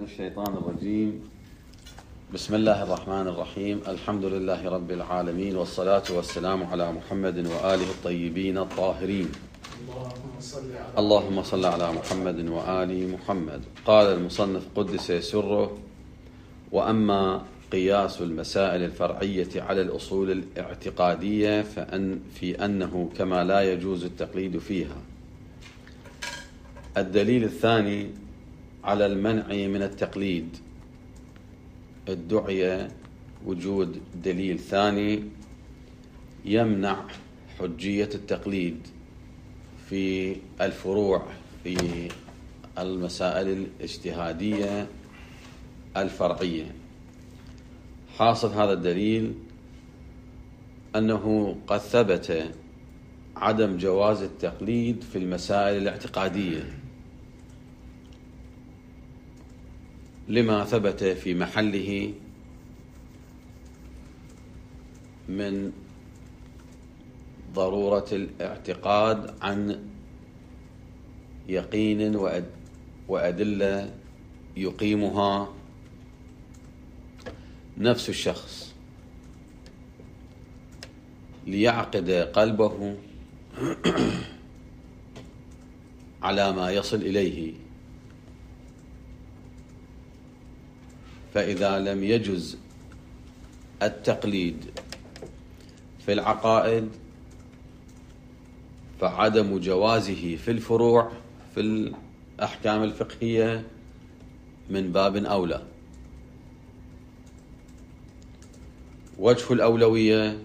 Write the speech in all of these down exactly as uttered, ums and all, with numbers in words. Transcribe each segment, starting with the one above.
الشيطان الرجيم. بسم الله الرحمن الرحيم. الحمد لله رب العالمين، والصلاة والسلام على محمد وآله الطيبين الطاهرين. اللهم صل على محمد وآل محمد. قال المصنف قدس سره: وأما قياس المسائل الفرعية على الأصول الاعتقادية فأن في أنه كما لا يجوز التقليد فيها. الدليل الثاني على المنع من التقليد. ادعي وجود دليل ثاني يمنع حجية التقليد في الفروع في المسائل الاجتهادية الفرعية. حاصل هذا الدليل أنه قد ثبت عدم جواز التقليد في المسائل الاعتقادية لما ثبت في محله من ضرورة الاعتقاد عن يقين وأدلة يقيمها نفس الشخص ليعقد قلبه على ما يصل إليه. فإذا لم يجز التقليد في العقائد فعدم جوازه في الفروع في الأحكام الفقهية من باب أولى. وجه الأولوية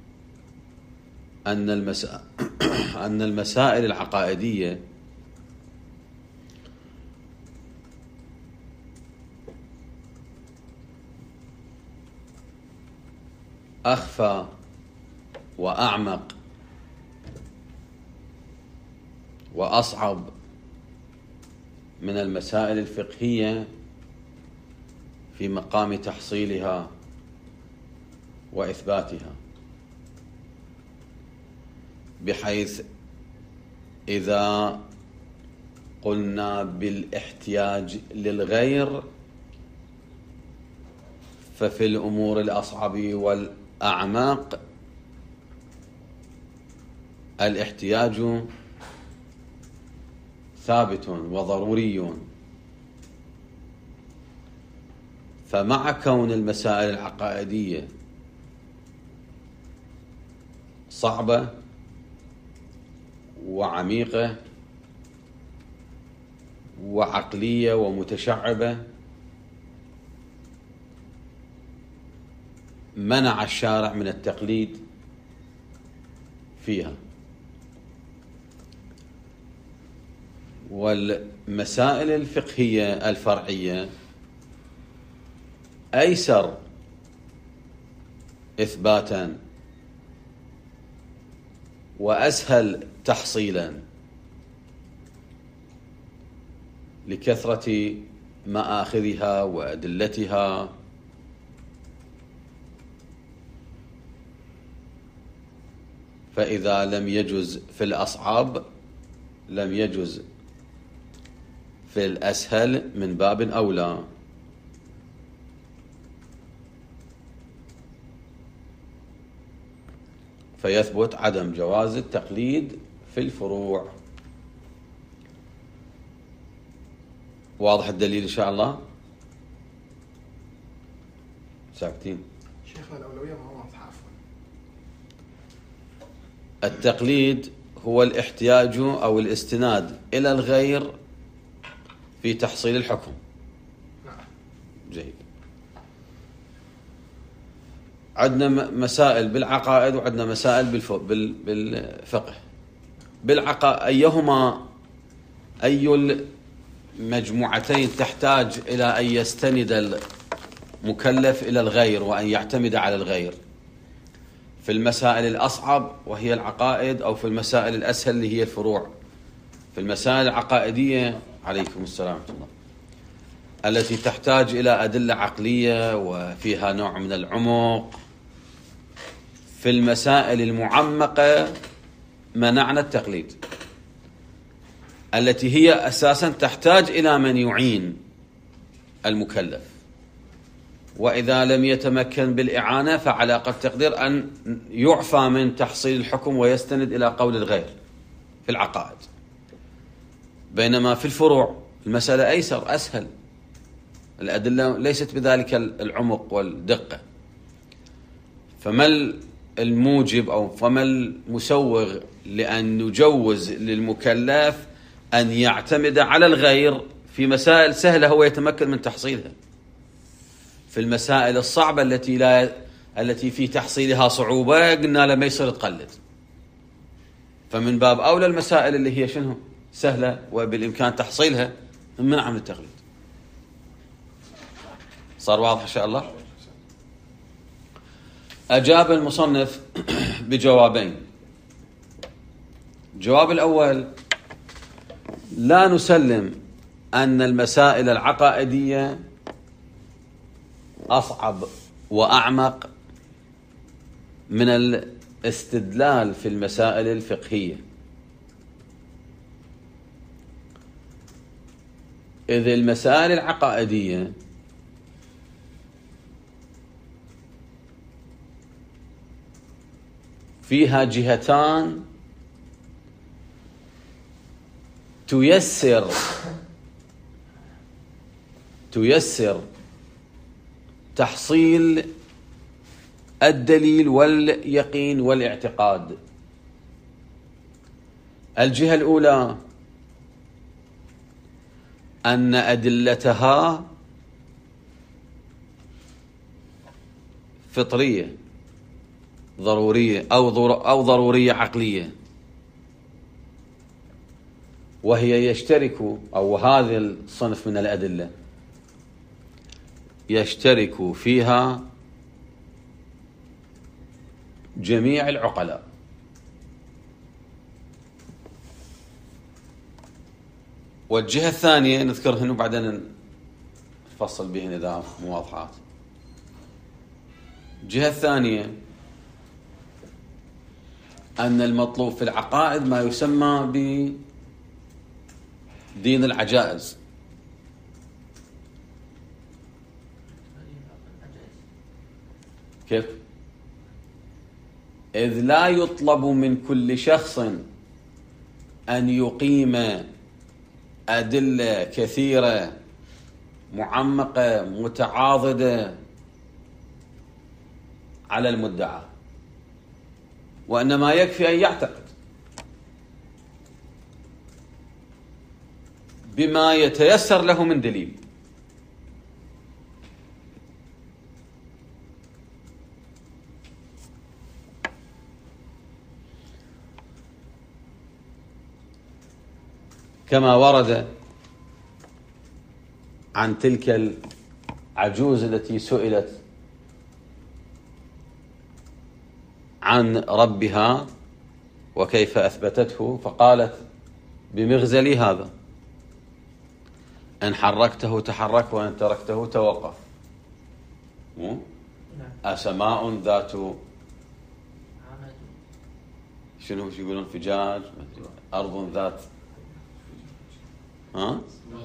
أن المسائل أن المسائل العقائدية أخفى وأعمق وأصعب من المسائل الفقهية في مقام تحصيلها وإثباتها، بحيث إذا قلنا بالاحتياج للغير ففي الأمور الأصعب والأعماق الاحتياج ثابت وضروري. فمع كون المسائل العقائدية صعبة وعميقة وعقلية ومتشعبة، منع الشارع من التقليد فيها. والمسائل الفقهية الفرعية أيسر إثباتا وأسهل تحصيلا لكثرة مآخذها وأدلتها. فإذا لم يجز في الأصعب لم يجز في الأسهل من باب أولى. فيثبت عدم جواز التقليد في الفروع. واضح الدليل إن شاء الله؟ ساكتين شيخنا. الأولوية ما هو عفوا. التقليد هو الاحتياج أو الاستناد إلى الغير في تحصيل الحكم. نعم. جيد. عندنا مسائل بالعقائد وعندنا مسائل بالفقه. بالعقائد أيهما أي المجموعتين تحتاج إلى أن يستند المكلف إلى الغير وأن يعتمد على الغير؟ في المسائل الأصعب وهي العقائد، أو في المسائل الأسهل اللي هي الفروع؟ في المسائل العقائدية عليكم السلام ورحمة الله التي تحتاج إلى أدلة عقلية وفيها نوع من العمق. في المسائل المعمقة منعنا التقليد التي هي أساسا تحتاج إلى من يعين المكلف، وإذا لم يتمكن بالإعانة فعلى قد تقدير أن يعفى من تحصيل الحكم ويستند إلى قول الغير في العقائد. بينما في الفروع المسألة أيسر أسهل، الأدلة ليست بذلك العمق والدقة. فما الموجب أو فما المسوغ لأن نجوز للمكلف أن يعتمد على الغير في مسائل سهلة هو يتمكن من تحصيلها؟ في المسائل الصعبة التي لا التي في تحصيلها صعوبة قلنا له ما يصير تقلد. فمن باب أولى المسائل اللي هي شنو سهلة وبالإمكان تحصيلها منع من التقليد. صار واضح إن شاء الله؟ أجاب المصنف بجوابين. الجواب الأول: لا نسلم أن المسائل العقائدية أصعب وأعمق من الاستدلال في المسائل الفقهية، إذ المسائل العقائدية فيها جهتان تيسر تيسر تحصيل الدليل واليقين والاعتقاد. الجهة الأولى أن أدلتها فطرية ضرورية أو أو ضرورية عقلية، وهي يشترك أو هذا الصنف من الأدلة يشترك فيها جميع العقلاء. والجهة الثانية نذكرهن وبعدين نفصل بهن إذا مو واضحات. الجهة الثانية أن المطلوب في العقائد ما يسمى بدين العجائز. كيف؟ إذ لا يطلب من كل شخص أن يقيم أدلة كثيرة معمقة متعاضدة على المدعى، وإنما يكفي أن يعتقد بما يتيسر له من دليل. كما ورد عن تلك العجوز التي سئلت عن ربها وكيف أثبتته، فقالت بمغزلي هذا: إن حركته تحرك وإن تركته توقف. مو أسماء ذات شنو يقولون فجاج، أرض ذات ها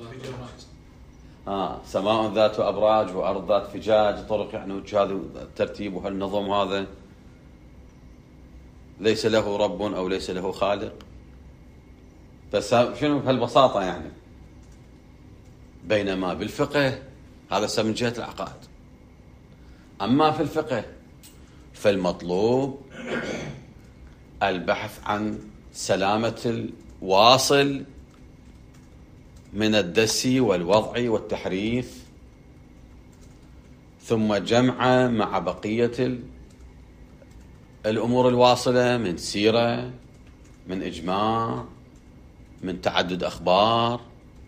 آه سماء ذات أبراج وأرض ذات فجاج، طرق يعني هذا الترتيب وهالنظم هذا ليس له رب أو ليس له خالق. بس شنو بهالبساطة يعني. بينما بالفقه هذا من جهة العقائد. أما في الفقه فالمطلوب البحث عن سلامة الواصل من الدس والوضع والتحريف، ثم جمع مع بقية الأمور الواصلة من سيرة، من إجماع، من تعدد أخبار،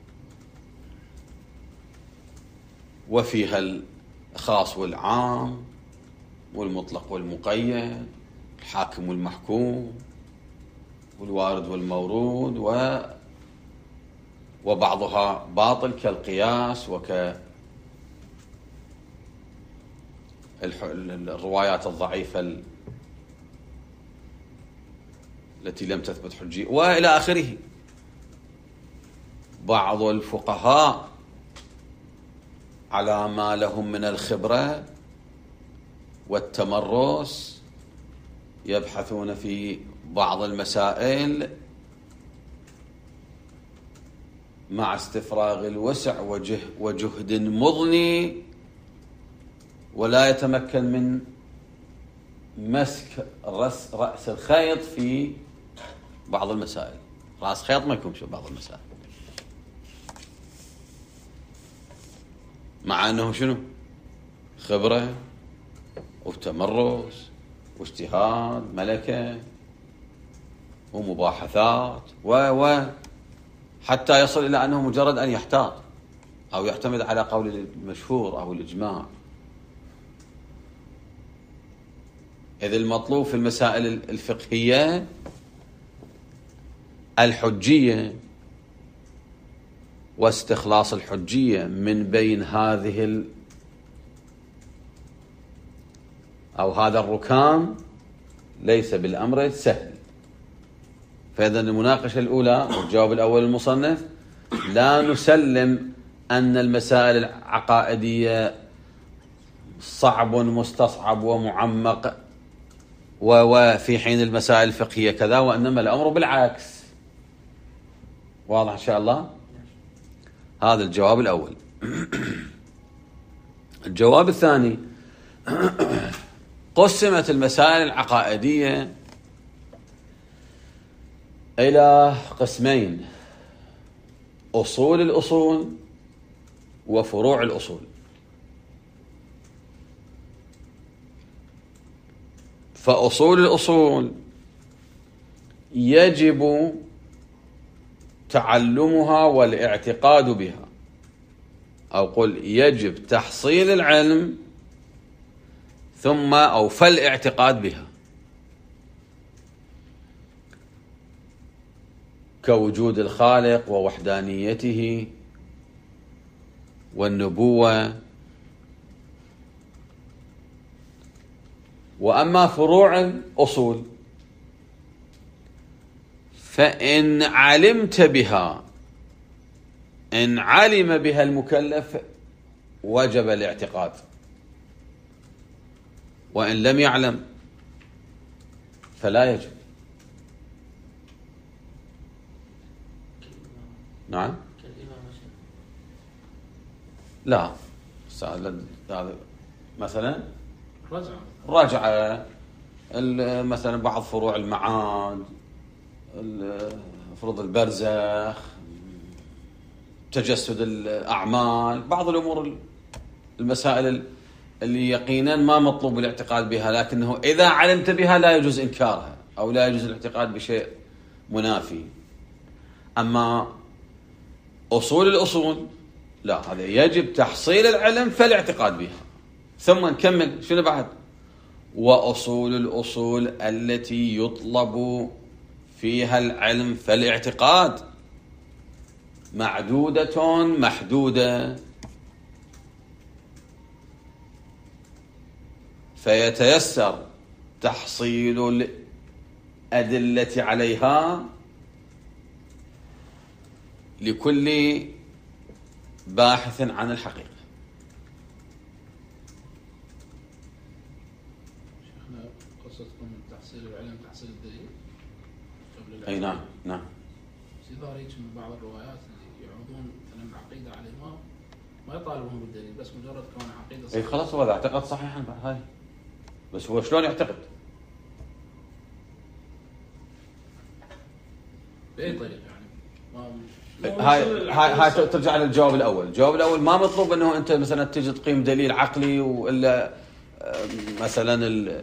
وفيها الخاص والعام والمطلق والمقيد، الحاكم والمحكوم، والوارد والمورود، و وبعضها باطل كالقياس وك الروايات الضعيفة التي لم تثبت حجية وإلى آخره. بعض الفقهاء على ما لهم من الخبرة والتمرس يبحثون في بعض المسائل مع استفراغ الوسع وجه وجهد مضني، ولا يتمكن من مسك رأس, رأس الخيط في بعض المسائل. رأس خيط ما يكون في بعض المسائل، مع أنه شنو خبرة وتمرس واجتهاد ملكة ومباحثات و و حتى يصل إلى أنه مجرد أن يحتاط أو يعتمد على قول المشهور أو الإجماع. إذ المطلوب في المسائل الفقهية الحجية واستخلاص الحجية من بين هذه ال أو هذا الركام ليس بالأمر سهل. فإذا المناقشة الأولى والجواب الأول المصنف: لا نسلم أن المسائل العقائدية صعب مستصعب ومعمق وفي حين المسائل الفقهية كذا، وإنما الأمر بالعكس. واضح إن شاء الله؟ هذا الجواب الأول. الجواب الثاني: قسمت المسائل العقائدية إلى قسمين: أصول الأصول وفروع الأصول. فأصول الأصول يجب تعلمها والاعتقاد بها، أو قل يجب تحصيل العلم ثم أو فالاعتقاد بها، كوجود الخالق ووحدانيته والنبوة. وأما فروع الأصول فإن علمت بها، إن علم بها المكلف وجب الاعتقاد، وإن لم يعلم فلا يجب. نعم. لا مثلا رجع مثلا بعض فروع المعاد، فرض البرزخ، تجسد الأعمال، بعض الأمور المسائل اللي يقينا ما مطلوب الاعتقاد بها، لكنه إذا علمت بها لا يجوز إنكارها أو لا يجوز الاعتقاد بشيء منافي. أما أصول الأصول لا، هذا يجب تحصيل العلم فالاعتقاد بها. ثم نكمل شنو بعد: وأصول الأصول التي يطلب فيها العلم فالاعتقاد معدودة محدودة، فيتيسر تحصيل الأدلة عليها لكل باحث عن الحقيقة. شيخنا قصتكم من تحصيل العلم تحصيل الدليل قبل أي نعم نعم. سيظهر هيك من بعض الروايات اللي يعرضون مثلا العقيدة على الإمام ما يطالبون بالدليل، بس مجرد كون عقيدة صحيحة. أي خلاص هو اعتقد صحيحا هاي، بس هو شلون يعتقد؟ بأي طريقة يعني؟ ما هاي هاي هاي ترجع للجواب الأول. الجواب الأول ما مطلوب أنه أنت مثلا تجي تقيم دليل عقلي وإلا مثلا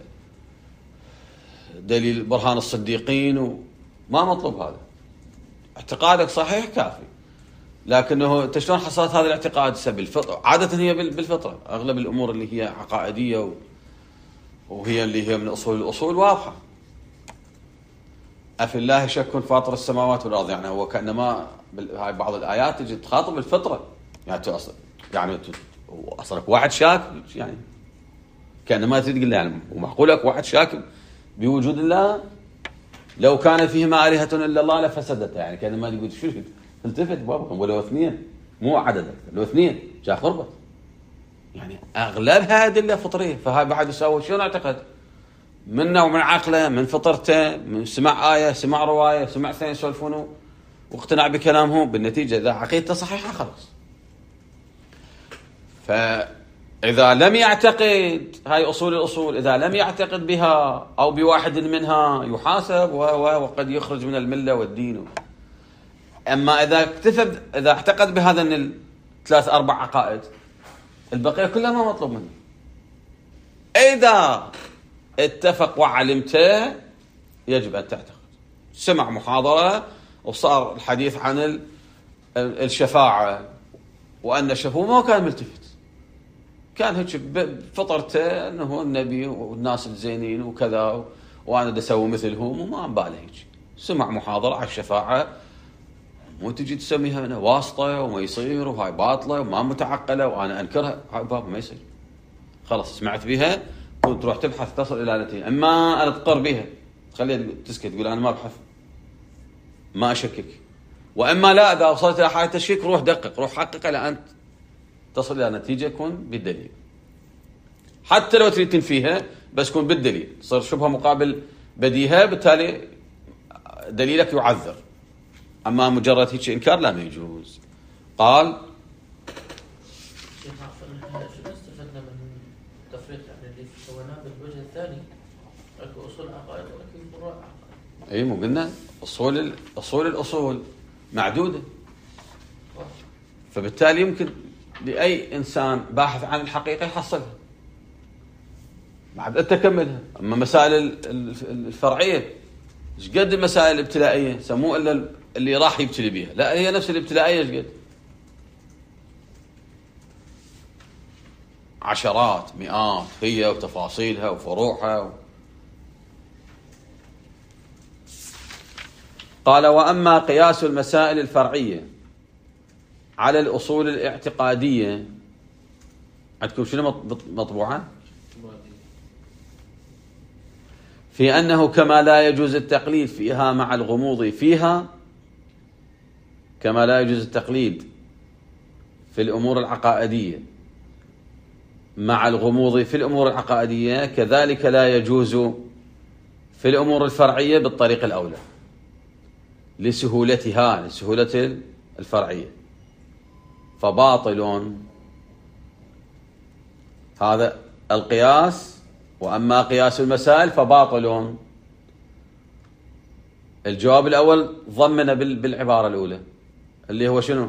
دليل برهان الصديقين، وما مطلوب هذا. اعتقادك صحيح كافي، لكنه أنت شلون حصلت هذا الاعتقاد؟ بالفطرة. عادة هي بالفطرة، أغلب الأمور اللي هي عقائدية وهي اللي هي من أصول الأصول واضحة. أفي الله شك فاطر السماوات والأرض، يعني هو كأنما هاي بعض الآيات تجي تخاطب الفطرة، يعني أصلا يعني أصلك واحد شاك، يعني كأنما تريد تقول يعني ومعقولك واحد شاك بوجود الله، لو كان فيهما آلهة إلا الله لفسدت، يعني كأنما تقول شو تلتفت بابا ولو اثنين مو عددك، لو اثنين جاء خربت. يعني أغلبها أدلة فطرية، فهاي بعد يسوي شنو اعتقد منه ومن عقله من فطرته، من سمع آية سمع رواية سمع اثنين يسولفونه واقتنع بكلامهم، بالنتيجة إذا عقيدته صحيحة خلاص. فإذا لم يعتقد هاي أصول الأصول، إذا لم يعتقد بها أو بواحد منها يحاسب وقد يخرج من الملة والدين. أما إذا اكتفى إذا اعتقد بهذا من الثلاث أربع عقائد، البقية كلها ما مطلوب منه. إذا اتفق وعلمته يجب أن تعتقد. سمع محاضرة وصار الحديث عن الشفاعة وأن الشفوع ما كان ملتفت، كان هيك بفطرته أنه هو النبي والناس الزينين وكذا وأنا دا أسوي مثلهم وما باله هيك. سمع محاضرة على الشفاعة مو تجي تسميها أنا واسطة وما يصير وهاي باطلة وما متعقلة وأنا أنكرها، بابا ما يصير. خلاص سمعت بها وتروح تبحث تصل إلى نتيجة. أما أنا تقر بها تخليها تسكت تقول أنا ما أبحث ما أشكك، وإما لا إذا وصلت إلى حالة تشكيك روح دقق روح حقق إلى أن تصل إلى نتيجة كون بالدليل. حتى لو تريد تنفيها بس كون بالدليل، تصير شبهة مقابل بديهة بالتالي دليلك يعذر. أما مجرد هيك إنكار لا ما يجوز. قال شيخ شو استفدنا من التفريق يعني اللي سويناه بالوجه الثاني؟ اكو اصول عقائد واكو فروع عقائد. اي مو قلنا اصول اصول الاصول معدوده، فبالتالي يمكن لاي انسان باحث عن الحقيقه يحصلها بعد انت تكملها. اما مسائل الفرعيه ايش قد المسائل الابتلائيه سموه الا اللي راح يبتلي بها، لا هي نفس الابتلائيه ايش قد عشرات مئات هي وتفاصيلها وفروعها و... قال وأما قياس المسائل الفرعية على الأصول الاعتقادية، عندكم شنو مطبوعة؟ في أنه كما لا يجوز التقليد فيها مع الغموض فيها، كما لا يجوز التقليد في الأمور العقائدية مع الغموض في الأمور العقائدية، كذلك لا يجوز في الأمور الفرعية بالطريق الأولى لسهولتها لسهولة الفرعية. فباطل هذا القياس. وأما قياس المسائل فباطل. الجواب الأول ضمن بالعبارة الأولى اللي هو شنو؟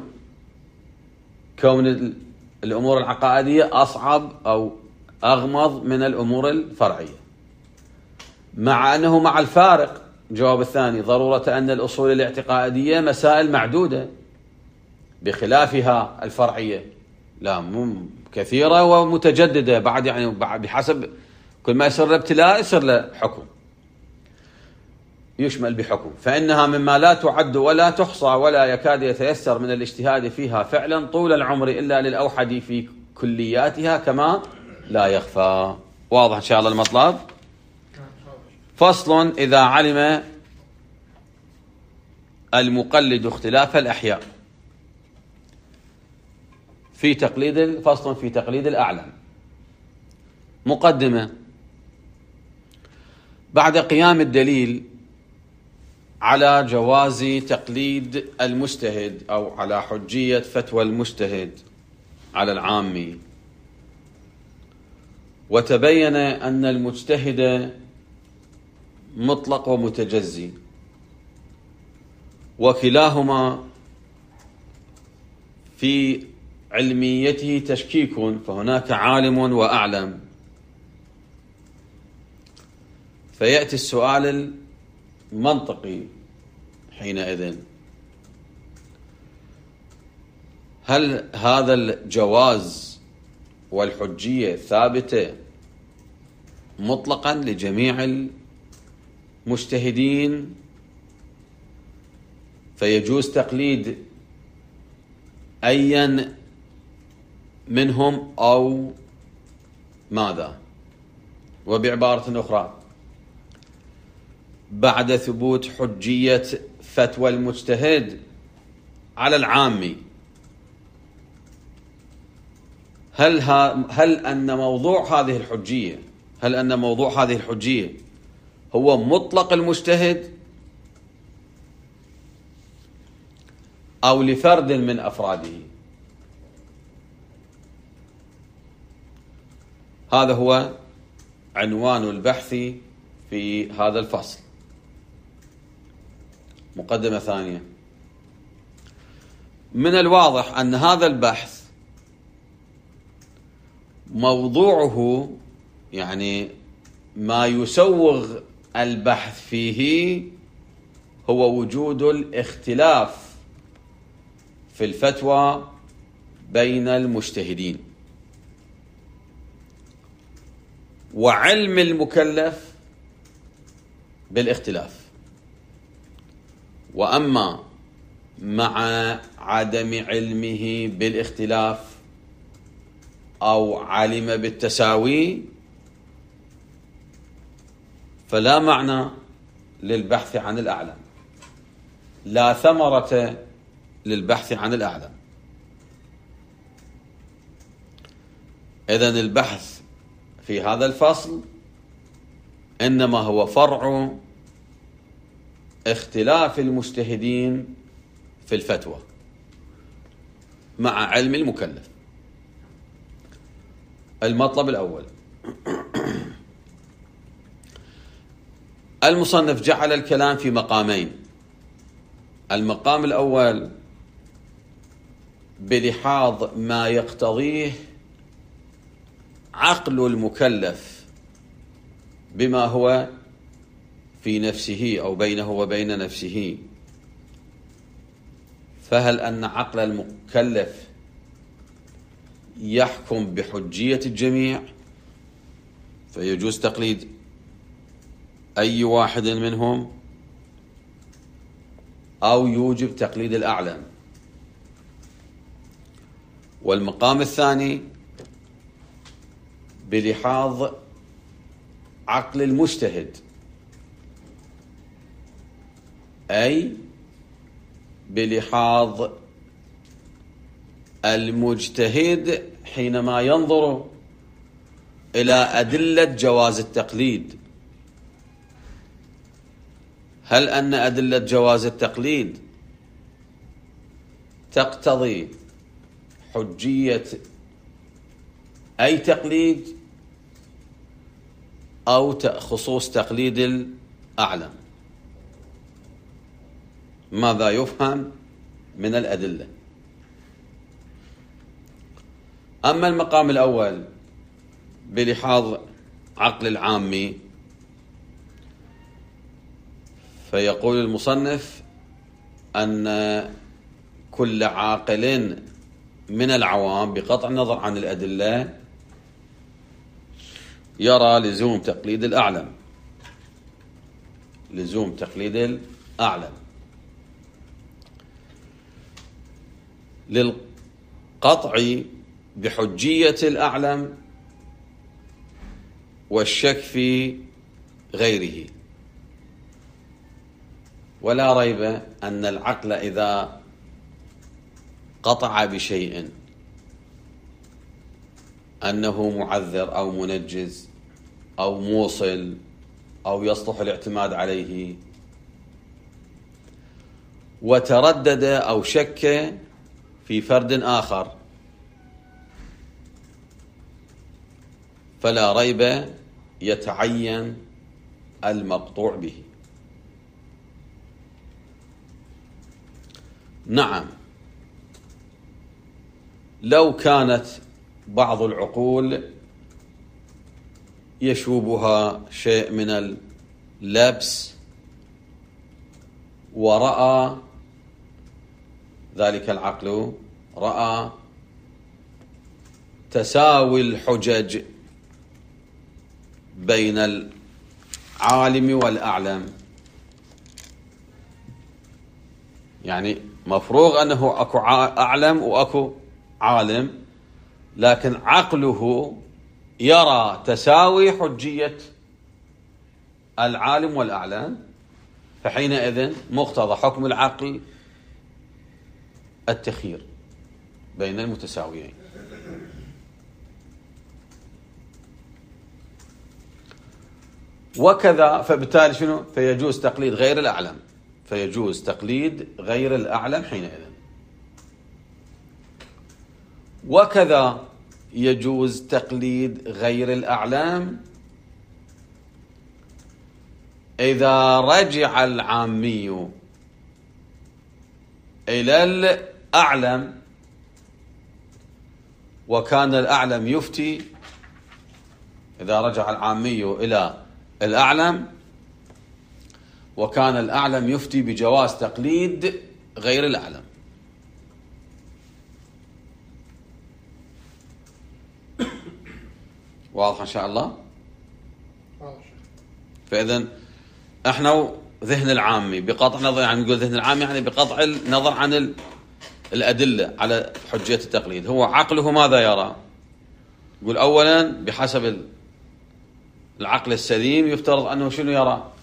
كون الأمور العقائدية أصعب أو أغمض من الأمور الفرعية، مع أنه مع الفارق. الجواب الثاني ضرورة أن الأصول الاعتقادية مسائل معدودة بخلافها الفرعية، لا مو كثيرة ومتجددة بعد، يعني بحسب كل ما يصير له ابتلاء يصير له حكم يشمل بحكم، فإنها مما لا تعد ولا تحصى ولا يكاد يتيسر من الاجتهاد فيها فعلا طول العمر إلا للأوحد في كلياتها كما لا يخفى. واضح إن شاء الله المطلب. فصل إذا علم المقلد اختلاف الأحياء في تقليد فصل في تقليد الأعلم. مقدمة: بعد قيام الدليل على جواز تقليد المجتهد أو على حجية فتوى المجتهد على العامي، وتبين أن المجتهد مطلق ومتجزي وكلاهما في علميته تشكيك، فهناك عالم وأعلم، فيأتي السؤال المنطقي حينئذ: هل هذا الجواز والحجية ثابتة مطلقا لجميع المجتهدين فيجوز تقليد أيا منهم أو ماذا؟ وبعبارة أخرى: بعد ثبوت حجية فتوى المجتهد على العامي هل ها هل أن موضوع هذه الحجية هل أن موضوع هذه الحجية هو مطلق المجتهد أو لفرد من أفراده؟ هذا هو عنوان البحث في هذا الفصل. مقدمة ثانية: من الواضح أن هذا البحث موضوعه، يعني ما يسوغ البحث فيه، هو وجود الاختلاف في الفتوى بين المجتهدين، وعلم المكلف بالاختلاف. وأما مع عدم علمه بالاختلاف أو علم بالتساوي فلا معنى للبحث عن الأعلم، لا ثمرة للبحث عن الأعلم. إذن البحث في هذا الفصل إنما هو فرع اختلاف المجتهدين في الفتوى مع علم المكلف. المطلب الأول: المصنف جعل الكلام في مقامين. المقام الأول بلحاظ ما يقتضيه عقل المكلف بما هو في نفسه أو بينه وبين نفسه، فهل أن عقل المكلف يحكم بحجية الجميع فيجوز تقليد أي واحد منهم، أو يوجب تقليد الأعلم؟ والمقام الثاني بلحاظ عقل المجتهد، أي بلحاظ المجتهد حينما ينظر إلى أدلة جواز التقليد، هل أن أدلة جواز التقليد تقتضي حجية أي تقليد أو خصوص تقليد الأعلم؟ ماذا يفهم من الأدلة؟ أما المقام الأول بلحاظ عقل العامي فيقول المصنف أن كل عاقل من العوام بقطع النظر عن الأدلة يرى لزوم تقليد الأعلم لزوم تقليد الأعلم للقطع بحجية الأعلم والشك في غيره. ولا ريب أن العقل إذا قطع بشيء أنه معذر أو منجز أو موصل أو يصلح الاعتماد عليه، وتردد أو شك في فرد آخر، فلا ريب يتعين المقطوع به. نعم، لو كانت بعض العقول يشوبها شيء من اللبس ورأى ذلك العقل رأى تساوي الحجج بين العالم والأعلم، يعني مفروغ أنه أكو أعلم وأكو عالم، لكن عقله يرى تساوي حجية العالم والأعلم، فحينئذ مقتضى حكم العقل التخيير بين المتساويين. وكذا، فبالتالي شنو؟ فيجوز تقليد غير الأعلم، فيجوز تقليد غير الأعلم حينئذ. وكذا يجوز تقليد غير الأعلام إذا رجع العامي إلى الأعلم وكان الأعلم يفتي، إذا رجع العامي إلى الأعلم وكان الأعلم يفتي بجواز تقليد غير الأعلم. واضح إن شاء الله؟ فإذن احنا ذهن العامي بقطع نظر، يعني نقول ذهن العامي يعني بقطع النظر عن الأدلة على حجية التقليد، هو عقله ماذا يرى؟ يقول أولا بحسب العقل السليم يفترض أنه شنو يرى؟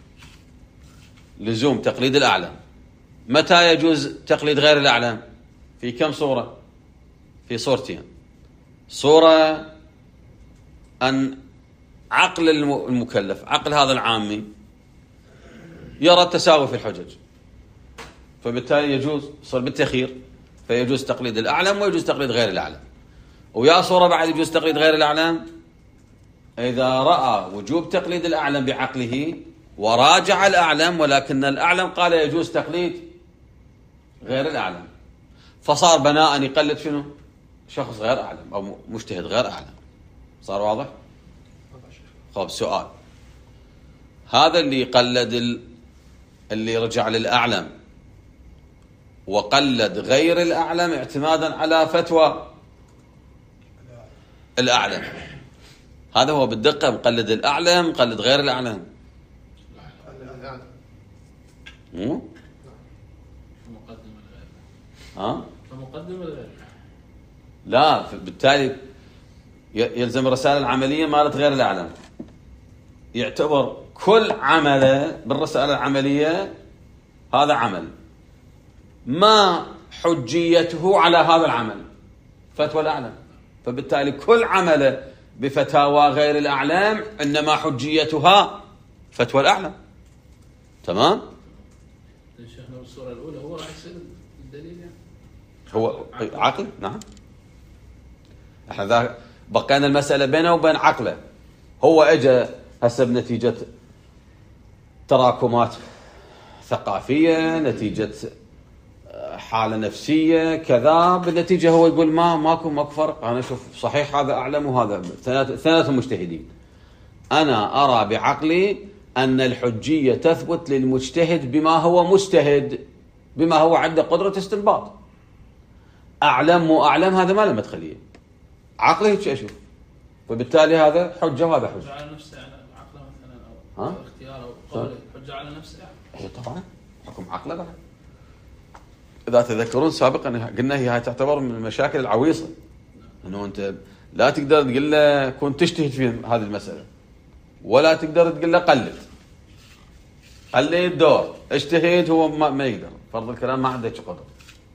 لزوم تقليد الأعلم. متى يجوز تقليد غير الأعلم؟ في كم صورة؟ في صورتين. صورة أن عقل المكلف، عقل هذا العامي يرى التساوي في الحجج، فبالتالي يجوز صار بالتخير، فيجوز تقليد الأعلم ويجوز تقليد غير الأعلم. ويا صورة بعد يجوز تقليد غير الأعلم إذا رأى وجوب تقليد الأعلم بعقله وراجع الأعلم، ولكن الأعلم قال يجوز تقليد غير الأعلم، فصار بناء يقلد شنو؟ شخص غير أعلم أو مجتهد غير أعلم. صار واضح؟ خب سؤال، هذا اللي يقلد ال... اللي رجع للأعلم وقلد غير الأعلم اعتمادا على فتوى الأعلم، هذا هو بالدقة مقلد الأعلم مقلد غير الأعلم؟ مو؟ مقدم الغير. ها؟ فمقدم الغير. لا، بالتالي يلزم الرسالة العملية مالت غير الأعلم، يعتبر كل عمله بالرسالة العملية هذا عمل ما حجيته على هذا العمل فتوى الأعلم، فبالتالي كل عمله بفتاوى غير الأعلام إنما حجيتها فتوى الأعلم. تمام؟ شيخنا بالصورة الأولى هو راح يصير الدليل يعني هو عقل. نعم، احنا ذا بقينا المسألة بينه وبين عقله. هو اجى هسه بنتيجة تراكمات ثقافية، نتيجة حالة نفسية كذا، بالنتيجة هو يقول ما ماكو ماكو فرق، أنا أشوف صحيح هذا أعلم وهذا، ثلاثة مجتهدين. أنا أرى بعقلي أن الحجية تثبت للمجتهد بما هو مجتهد، بما هو عنده قدرة استنباط. أعلم مو أعلم هذا ما له مدخلية، عقله هيك أشوف، فبالتالي هذا حجة وهذا حجة. حجة على نفسه يعني عقله مثلا أو ها؟ اختياره أو قوله، حجة على نفسه يعني. إيه طبعا حكم عقله بعد. إذا تذكرون سابقا قلنا هي تعتبر من المشاكل العويصة، أنه أنت لا تقدر تقول له كنت تجتهد في هذه المسألة، ولا تقدر تقول له قلد قلد دور اجتهد، هو ما, ما يقدر، فرض الكلام ما عنده قدر.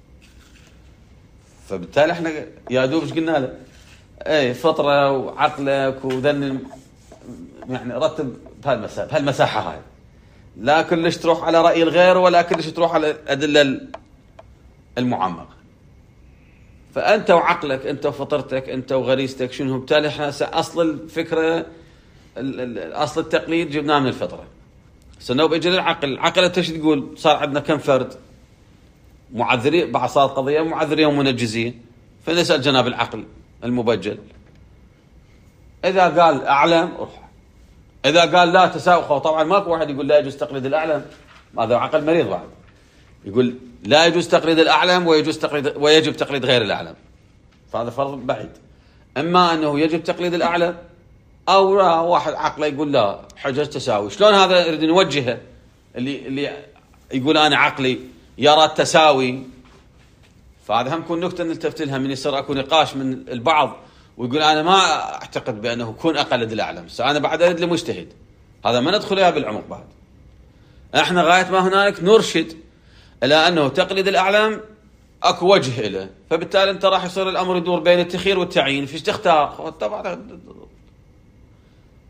فبالتالي احنا يا دوب ايش قلنا له؟ اي فطره وعقلك وذن، يعني رتب بهالمساحه بهالمساحه هاي، لا كلش تروح على راي الغير ولا كلش تروح على الادله المعمقه. فانت وعقلك، انت وفطرتك، انت وغريزتك شنو، بالتالي احنا اصل الفكره اصل التقليد جبناه من الفطره. سنوب اجى للعقل، العقل انت ايش تقول؟ صار عندنا كم فرد معذرين، بعد صارت قضيه معذرين ومنجزين، فنسال جناب العقل المبجل، اذا قال اعلم روح، اذا قال لا تساوي، طبعا ماكو واحد يقول لا يجوز تقليد الاعلم، هذا عقل مريض بعد، يقول لا يجوز تقليد الاعلم ويجوز تقليد ويجب تقليد غير الاعلم، فهذا فرض بعيد. اما انه يجب تقليد الاعلم او لا، واحد عقله يقول لا حجج تساوي، شلون هذا يريد نوجهه؟ اللي اللي يقول انا عقلي يرى التساوي، فهذا هم كون نكته نلتفت لها من يصير اكو نقاش من البعض ويقول انا ما اعتقد بانه كون اقلد الاعلم، انا بعد اريد لمجتهد، هذا ما ندخلها بالعمق بعد. احنا غايه ما هنالك نرشد الى انه تقليد الاعلم اكو وجه له، فبالتالي انت راح يصير الامر يدور بين التخيير والتعيين، فيش تختار طبعا.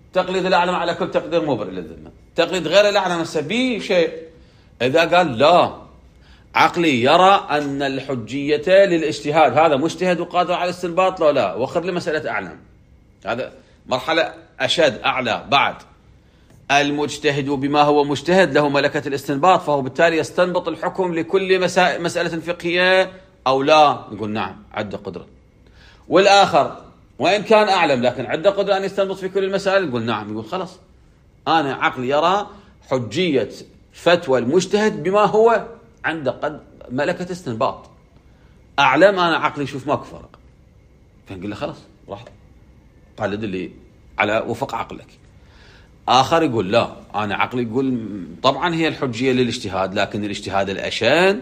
تقليد الأعلم على كل تقدير مبرئ للذمة. تقليد غير الأعلم سبي شيء. إذا قال لا، عقلي يرى أن الحجية للاجتهاد، هذا مجتهد وقادر على الاستنباط، لا لا وخر لي مسألة أعلم. هذا مرحلة أشد أعلى بعد. المجتهد بما هو مجتهد له ملكة الاستنباط، فهو بالتالي يستنبط الحكم لكل مسألة فقهية أو لا، نقول نعم عنده قدرة. والآخر وإن كان أعلم لكن عنده قدرة أن يستنبط في كل المسائل، نقول نعم، يقول خلاص أنا عقلي يرى حجية فتوى المجتهد بما هو عنده قد ملكة استنباط. أعلم أنا عقلي يشوف ماكو فرق، فنقول له خلاص راح قلد اللي على وفق عقلك. آخر يقول لا، أنا عقلي يقول طبعا هي الحجية للاجتهاد، لكن الاجتهاد الأشد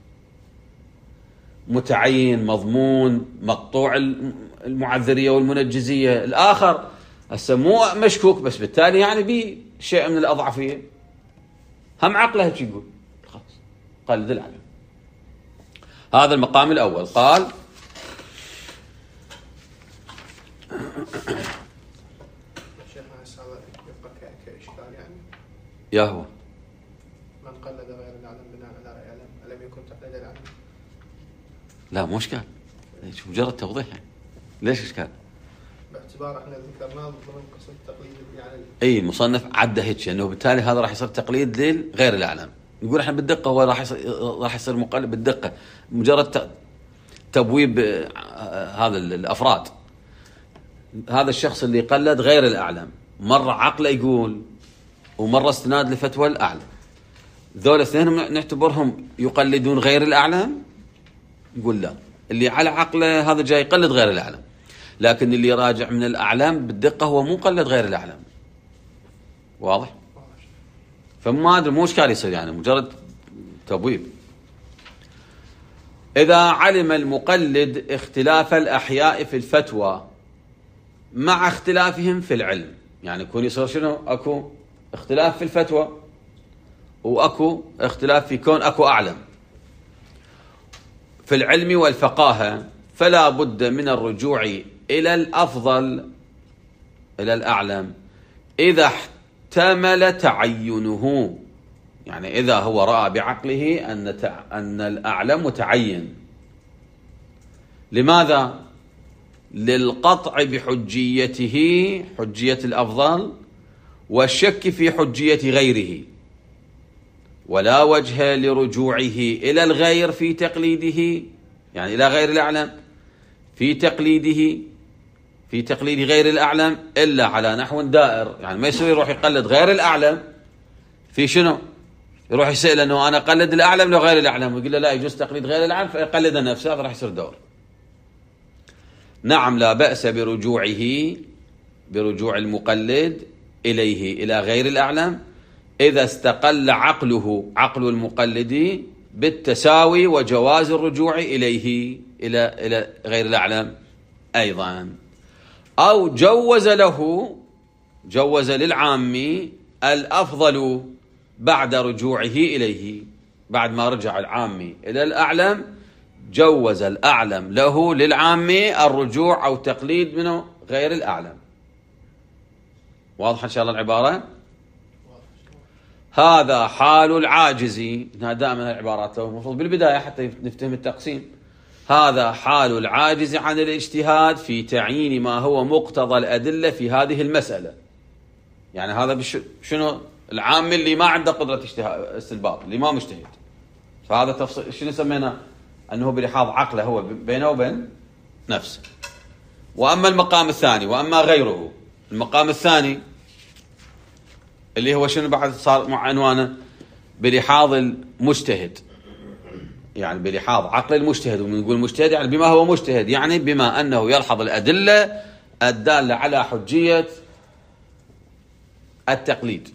متعين مضمون مقطوع المعذرية والمنجزية. الآخر هسه مو مشكوك بس بالتالي يعني بشيء من الأضعفية، هم عقله هيك يقول خلاص قلد العلم. هذا المقام الأول. قال شيخنا هسه يبقى كإشكال يعني يا هو من قلد غير العلم بناء على رأي العلم ألم يكن تقليد العلم؟ لا مو إشكال، مجرد توضيح. ليش إشكال؟ باعتبار احنا ذكرناه ضمن قسم التقليد يعني اي المصنف عدى هيك انه بالتالي هذا راح يصير تقليد لغير الاعلام. نقول احنا بالدقه هو راح يصير راح يصير مقلد بالدقه، مجرد تبويب هذا الافراد. هذا الشخص اللي قلد غير الاعلام مره عقله يقول ومره استناد لفتوى الاعلم، ذول الاثنين نعتبرهم يقلدون غير الاعلام؟ نقول لا، اللي على عقله هذا جاي يقلد غير الاعلام، لكن اللي راجع من الأعلام بالدقة هو مو قلد غير الأعلام. واضح؟ فما أدري مو إشكال يصير يعني مجرد تبويب. إذا علم المقلد اختلاف الأحياء في الفتوى مع اختلافهم في العلم، يعني يكون يصير شنو؟ أكو اختلاف في الفتوى وأكو اختلاف في كون أكو أعلم في العلم والفقاهة، فلا بد من الرجوع إلى الأفضل إلى الأعلم إذا احتمل تعينه، يعني إذا هو رأى بعقله أن أن الأعلم متعين. لماذا؟ للقطع بحجيته، حجية الأفضل، والشك في حجية غيره، ولا وجه لرجوعه إلى الغير في تقليده، يعني إلى غير الأعلم في تقليده في تقليد غير الأعلم إلا على نحو دائر. يعني ما يصير يروح يقلد غير الأعلم في شنو؟ يروح يسأل أنه أنا أقلد الأعلم لو غير الأعلم، ويقول له لا يجوز تقليد غير الأعلم فيقلد نفسه، هذا راح يصير دور. نعم لا بأس برجوعه برجوع المقلد إليه إلى غير الأعلم إذا استقل عقله عقل المقلد بالتساوي وجواز الرجوع إليه إلى إلى غير الأعلم أيضا، أو جوز له جوز للعامي الأفضل بعد رجوعه إليه. بعد ما رجع العامي إلى الأعلم جوز الأعلم له للعامي الرجوع أو تقليد منه غير الأعلم. واضح إن شاء الله العبارة؟ هذا حال العاجز. دائما العبارات لو المفروض بالبداية حتى نفتهم التقسيم. هذا حال العاجز عن الاجتهاد في تعيين ما هو مقتضى الأدلة في هذه المسألة. يعني هذا بش... شنو العامل اللي ما عنده قدرة استنباط، اللي ما مجتهد. فهذا تفصيل شنو سمينا أنه بلحاظ عقله هو بينه وبين نفسه. وأما المقام الثاني وأما غيره، المقام الثاني اللي هو شنو بعد صار مع عنوانه بلحاظ المجتهد، يعني بلحاظ عقل المجتهد. ومن نقول مجتهد يعني بما هو مجتهد، يعني بما أنه يلحظ الأدلة الدالة على حجية التقليد.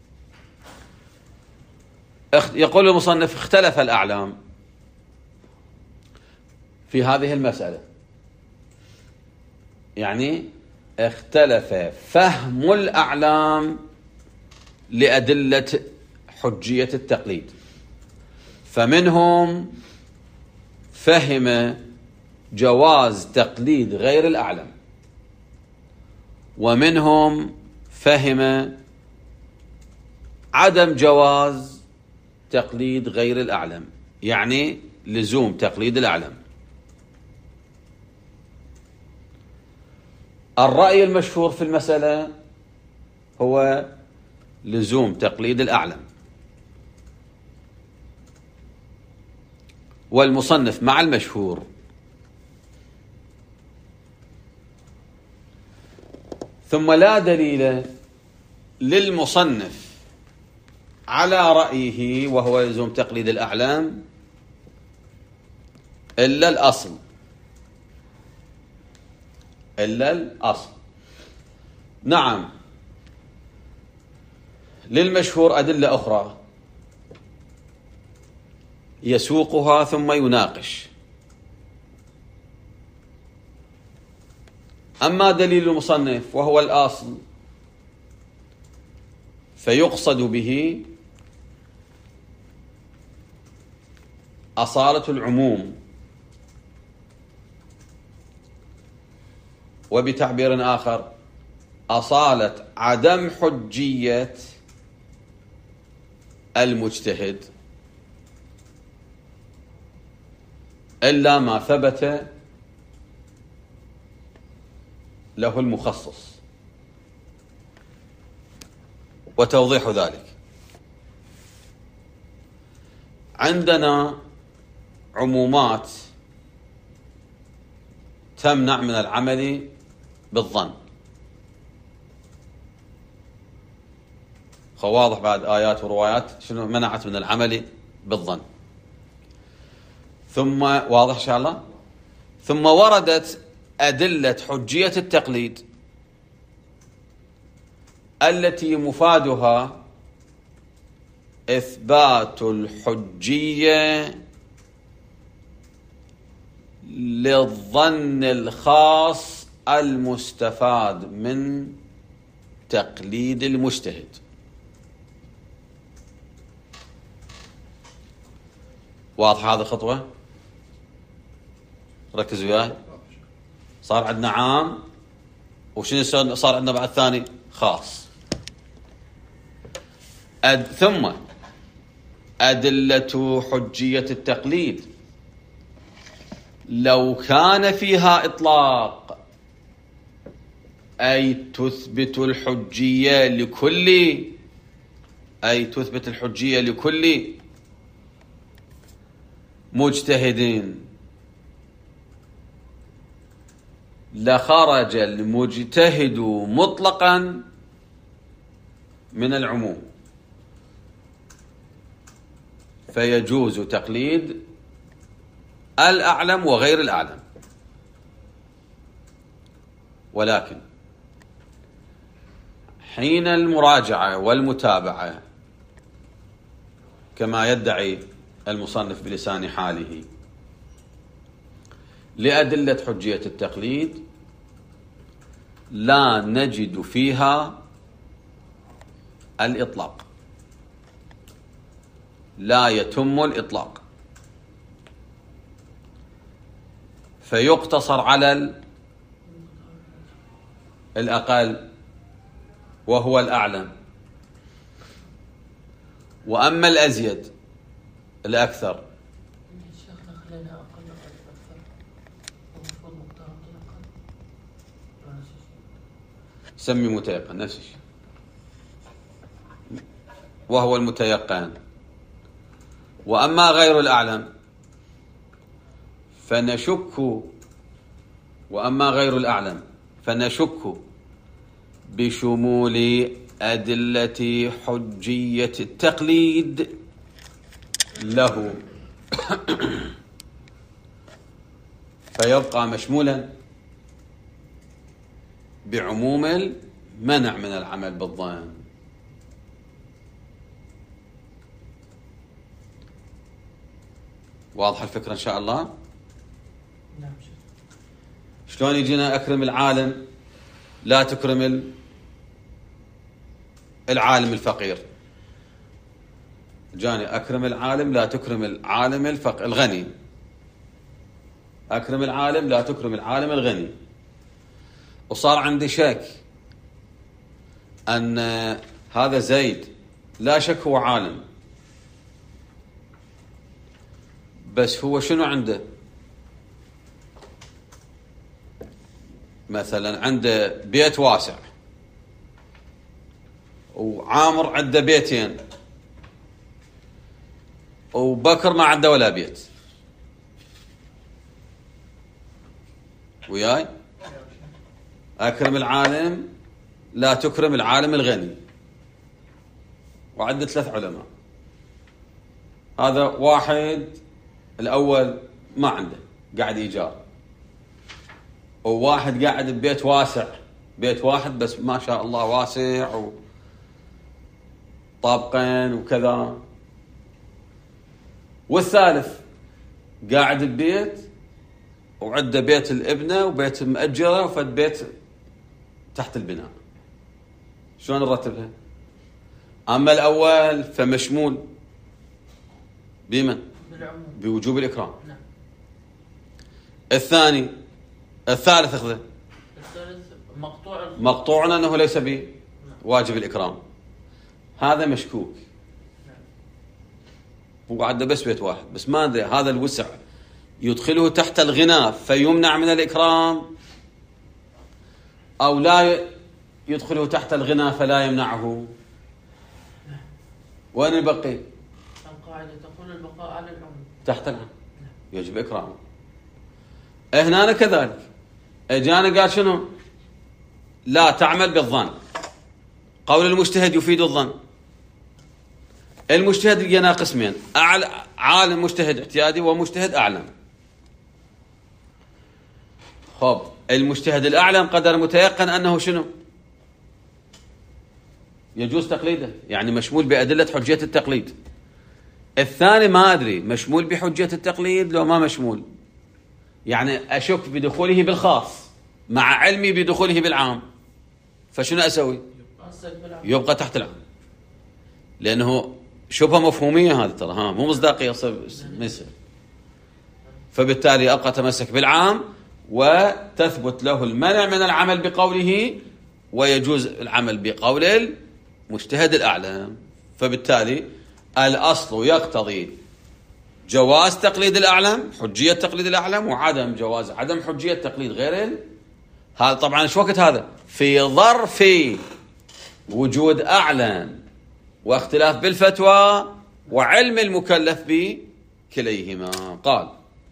يقول المصنف اختلف الأعلام في هذه المسألة، يعني اختلف فهم الأعلام لأدلة حجية التقليد. فمنهم فهم جواز تقليد غير الأعلم، ومنهم فهم عدم جواز تقليد غير الأعلم، يعني لزوم تقليد الأعلم. الرأي المشهور في المسألة هو لزوم تقليد الأعلم، والمصنف مع المشهور. ثم لا دليل للمصنف على رأيه وهو لزوم تقليد الأعلام إلا الأصل إلا الأصل نعم، للمشهور أدلة أخرى يسوقها ثم يناقش. أما دليل المصنف وهو الأصل فيقصد به أصالة العموم، وبتعبير آخر أصالة عدم حجية المجتهد إلا ما ثبت له المخصص. وتوضيح ذلك: عندنا عمومات تمنع من العمل بالظن، واضح بعد آيات وروايات شنو منعت من العمل بالظن. ثم واضح إن شاء الله. ثم وردت أدلة حجية التقليد التي مفادها إثبات الحجية للظن الخاص المستفاد من تقليد المجتهد. واضح هذه الخطوة؟ ركزوا وياي. صار عندنا عام، وشنو صار عندنا بعد ثاني؟ خاص. أد... ثم أدلة حجية التقليد لو كان فيها إطلاق أي تثبت الحجية لكل أي تثبت الحجية لكل مجتهدين لخرج المجتهد مطلقا من العموم، فيجوز تقليد الأعلم وغير الأعلم. ولكن حين المراجعة والمتابعة كما يدعي المصنف بلسان حاله لأدلة حجية التقليد لا نجد فيها الإطلاق، لا يتم الإطلاق، فيقتصر على الأقل وهو الأعلم، وأما الأزيد الأكثر سمي متيقن نفس الشيء، وهو المتيقن. وأما غير الأعلم فنشك وأما غير الأعلم فنشك بشمول أدلة حجية التقليد له فيبقى مشمولا بعموم المنع من العمل بالظن. واضح الفكرة إن شاء الله؟ نعم. شلون يجينا أكرم العالم لا تكرم العالم الفقير؟ جاني أكرم العالم لا تكرم العالم الفقير الغني، أكرم العالم لا تكرم العالم الغني. وصار عندي شك أن هذا زيد لا شك هو عالم، بس هو شنو عنده؟ مثلا عنده بيت واسع، وعامر عنده بيتين، وبكر ما عنده ولا بيت. وياي؟ أكرم العالم لا تكرم العالم الغني. وعنده ثلاث علماء. هذا واحد الأول ما عنده، قاعد إيجار، وواحد قاعد ببيت واسع، بيت واحد بس ما شاء الله واسع وطابقين وكذا. والثالث قاعد ببيت وعنده بيت الابنة وبيت مأجرة وفد بيت تحت البناء. شلون نرتبها؟ أما الأول فمشمول بمن؟ بوجوب الإكرام. نعم. الثاني الثالث أخذه الثالث مقطوع مقطوع أنه ليس بواجب الإكرام. هذا مشكوك. هو عنده بس بيت واحد، بس ما أدري هذا الوسع يدخله تحت الغنى فيمنع من الإكرام، أو لا يدخله تحت الغنى فلا يمنعه. وين البقي؟ القاعدة تقول البقاء على العموم تحت العام يجب إكرامه. هنا كذلك اجانا قال شنو؟ لا تعمل بالظن. قول المجتهد يفيد الظن. المجتهد لقينا قسمين، عالم مجتهد اعتيادي ومجتهد أعلم. خب المجتهد الأعلم قدر متيقن أنه شنو؟ يجوز تقليده، يعني مشمول بأدلة حجية التقليد. الثاني ما أدري مشمول بحجية التقليد لو ما مشمول، يعني أشك بدخوله بالخاص مع علمي بدخوله بالعام، فشنو أسوي؟ يبقى تحت العام، لأنه شبهة مفهومية هذه ترى، ها مو مصداقية مثل. فبالتالي أبقى تمسك بالعام وتثبت له المنع من العمل بقوله، ويجوز العمل بقول المجتهد الأعلم. فبالتالي الأصل يقتضي جواز تقليد الأعلم، حجية تقليد الأعلم، وعدم جواز عدم حجية تقليد غير ال... هذا طبعا شو وقت هذا؟ في ظرف وجود أعلم واختلاف بالفتوى وعلم المكلف بكليهما. قال: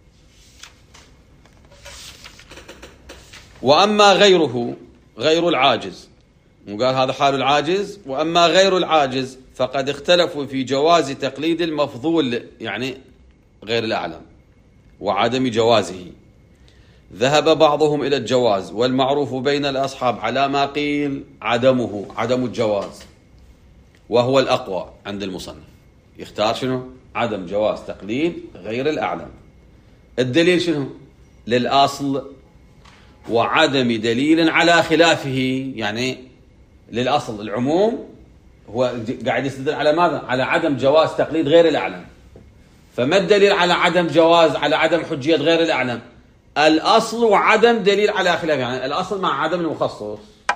وأما غيره، غير العاجز، وقال هذا حال العاجز. وأما غير العاجز فقد اختلفوا في جواز تقليد المفضول، يعني غير الأعلم، وعدم جوازه. ذهب بعضهم إلى الجواز، والمعروف بين الأصحاب على ما قيل عدمه، عدم الجواز، وهو الأقوى عند المصنف. يختار شنو؟ عدم جواز تقليد غير الأعلم. الدليل شنو؟ للأصل وعدم دليل على خلافه، يعني للأصل العموم هو قاعد يستدل على ماذا؟ على عدم جواز تقليد غير الأعلم. فما الدليل على عدم جواز، على عدم حجية غير الأعلم؟ الأصل وعدم دليل على خلافه، يعني الأصل مع عدم المخصص.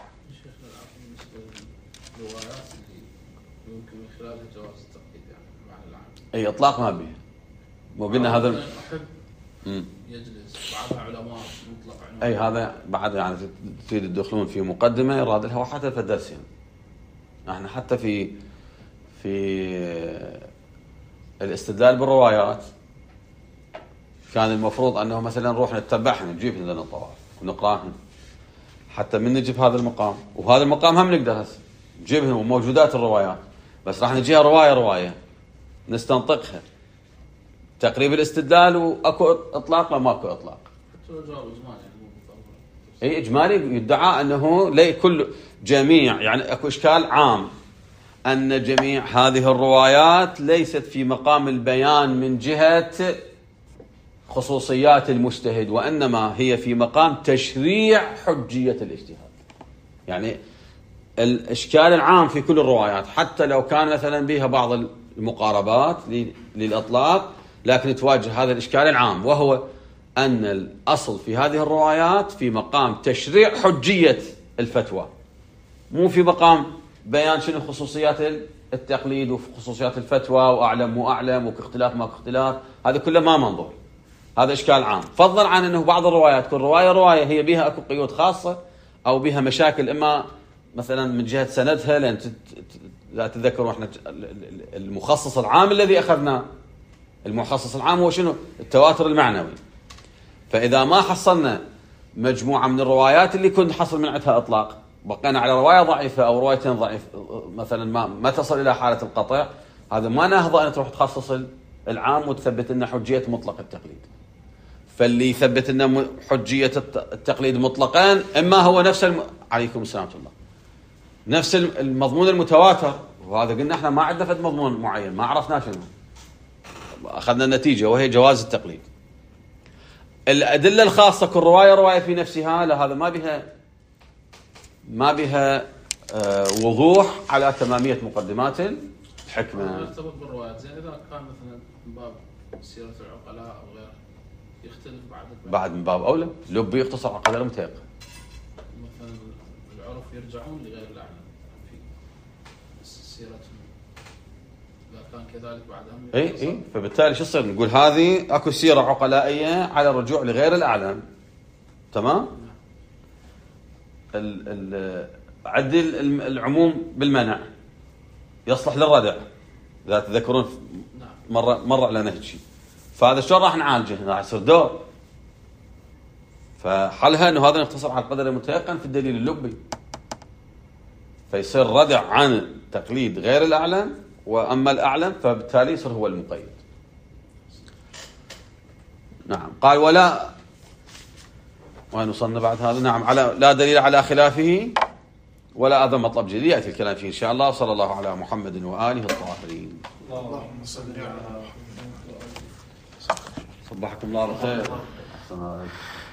اي اطلاق ما به، مو قلنا هذا امم يجلس بعضها علماء مطلق عنهم. اي هذا بعد يعني تريد تدخلون في مقدمه يراد لها وحتى في الدرسين. احنا حتى في في الاستدلال بالروايات كان المفروض انه مثلا نروح نتبعها نجيب لنا الطواف ونقراهن، حتى من نجيب هذا المقام وهذا المقام هم نقدر هسه نجيبهم وموجودات الروايات، بس راح نجيها روايه روايه نستنطقها تقريب الاستدلال، واكو اطلاق ولا ماكو اطلاق. اي اجمالي يدعى انه لي كل جميع، يعني اكو اشكال عام ان جميع هذه الروايات ليست في مقام البيان من جهة خصوصيات المجتهد، وانما هي في مقام تشريع حجية الاجتهاد. يعني الاشكال العام في كل الروايات حتى لو كان مثلا بها بعض المقاربات للاطلاق، لكن تواجه هذا الاشكال العام، وهو ان الاصل في هذه الروايات في مقام تشريع حجية الفتوى، مو في مقام بيان شنو خصوصيات التقليد وخصوصيات الفتوى واعلم مو اعلم واختلاف ماكو اختلاف، هذا كله ما منظور، هذا اشكال عام. فضلا عن انه بعض الروايات تكون روايه روايه هي بها اكو قيود خاصه او بها مشاكل، اما مثلا من جهه سندها، لان لا تتذكروا احنا المخصص العام الذي اخذناه، المخصص العام هو شنو؟ التواتر المعنوي. فاذا ما حصلنا مجموعه من الروايات اللي كنت حصل من عندها اطلاق، بقينا على روايه ضعيفه او روايتين ضعيف مثلا ما ما تصل الى حاله القطع، هذا ما نهضه ان تروح تخصص العام وتثبت لنا حجيه مطلق التقليد. فاللي يثبت لنا حجيه التقليد مطلقا اما هو نفس الم... عليكم السلام ورحمه الله، نفس المضمون المتواتر، وهذا قلنا احنا ما عندنا فد مضمون معين، ما عرفنا شنو، اخذنا النتيجه وهي جواز التقليد. الادله الخاصه كل روايه روايه في نفسها، لا هذا ما بها ما بها آه وضوح على تماميه مقدمات الحكمه. يرتبط بالروايات، زين اذا كان مثلا من باب سيره العقلاء او غيره يختلف بعد بعد من باب اولى، لب يختصر على قدر المتيقن. مثلا العرف يرجعون لغير الاعلم في سيرتهم، اذا كان كذلك بعدهم اي اي فبالتالي شو يصير؟ نقول هذه اكو سيره عقلائيه على الرجوع لغير الاعلام. تمام؟ ال ال عدل العموم بالمنع يصلح للردع، اذا تذكرون مره مره على نهج شيء. فهذا شلون راح نعالجه؟ راح يصير دور. فحلها انه هذا يختصر على القدر المتيقن في الدليل اللبي، فيصير ردع عن تقليد غير الاعلم، واما الاعلم فبالتالي يصير هو المقيد. نعم. قال ولا، وين وصلنا بعد هذا؟ نعم. على لا دليل على خلافه ولا هذا مطلب جديد ياتي الكلام فيه ان شاء الله. صلى الله على محمد واله الطاهرين. اللهم صل على محمد. صبحكم الله بالخير.